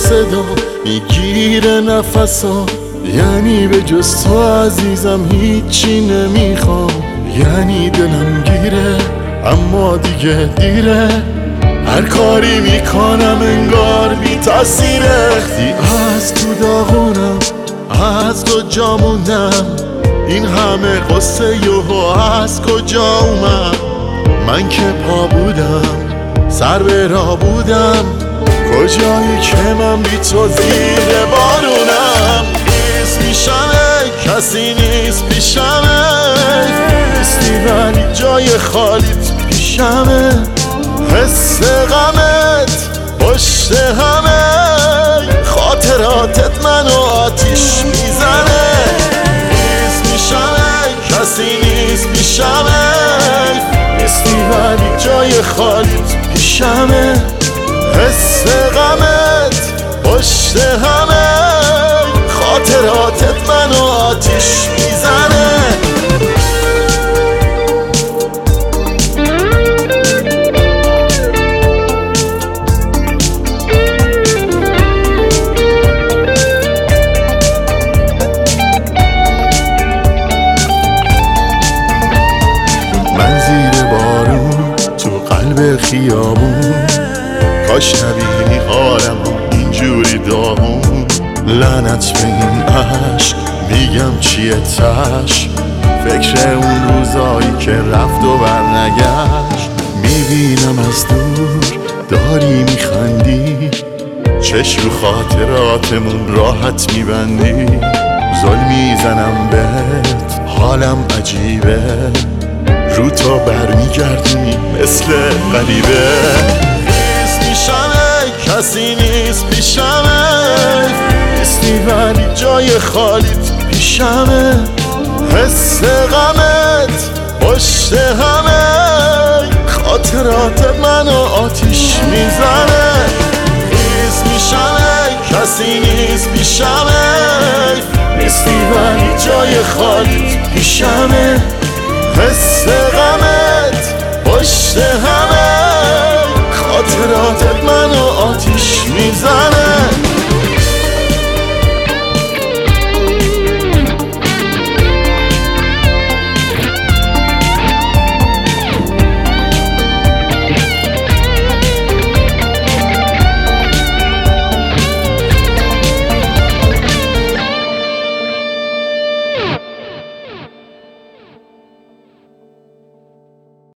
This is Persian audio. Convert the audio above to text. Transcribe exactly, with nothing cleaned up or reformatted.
صدا میگیره نفسا، یعنی به جز تو عزیزم هیچی نمیخوام. یعنی دلم گیره اما دیگه دیره، هر کاری میکنم انگار بی تاثیره. وقتی از تو داغونم از کجا موندم، این همه قصه یوهو از کجا اومد؟ من که پا بودم سر به راه بودم، کجایی که من بی تو زیر بارونم. نیست میشمه کسی نیست پیشمه، نیستی ولی جای خالیت پیشمه. حس غمت پشت همه، خاطراتت منو آتیش میزنه. نیست میشمه کسی نیست پیشمه، نیستی ولی جای خالیت پیشمه. حس غمت پشت همه، خاطراتت منو آتیش میزنه. من زیر بارون تو قلب خیابون، کاش نبینی حالم اینجوری داغون. لعنت به این عشق میگم چیه تش، فکر اون روزایی که رفت و برنگشت. میبینم از دور داری میخندی، چشم رو خاطراتمون راحت میبندی. ظلم میزنم بهت حالم عجیبه، رو تو برمیگردی مثل غریبه. نیست میشمه کسی نیست پیشمه، نیستی ولی جای خالیت پیشمه. حس غمت پشت همه، خاطرات منو آتیش میزنه. نیست میشمه کسی نیست پیشمه، نیستی ولی جای خالیت پیشمه. حس غمت پشت همه، خاطراتت منو آتیش میزنه.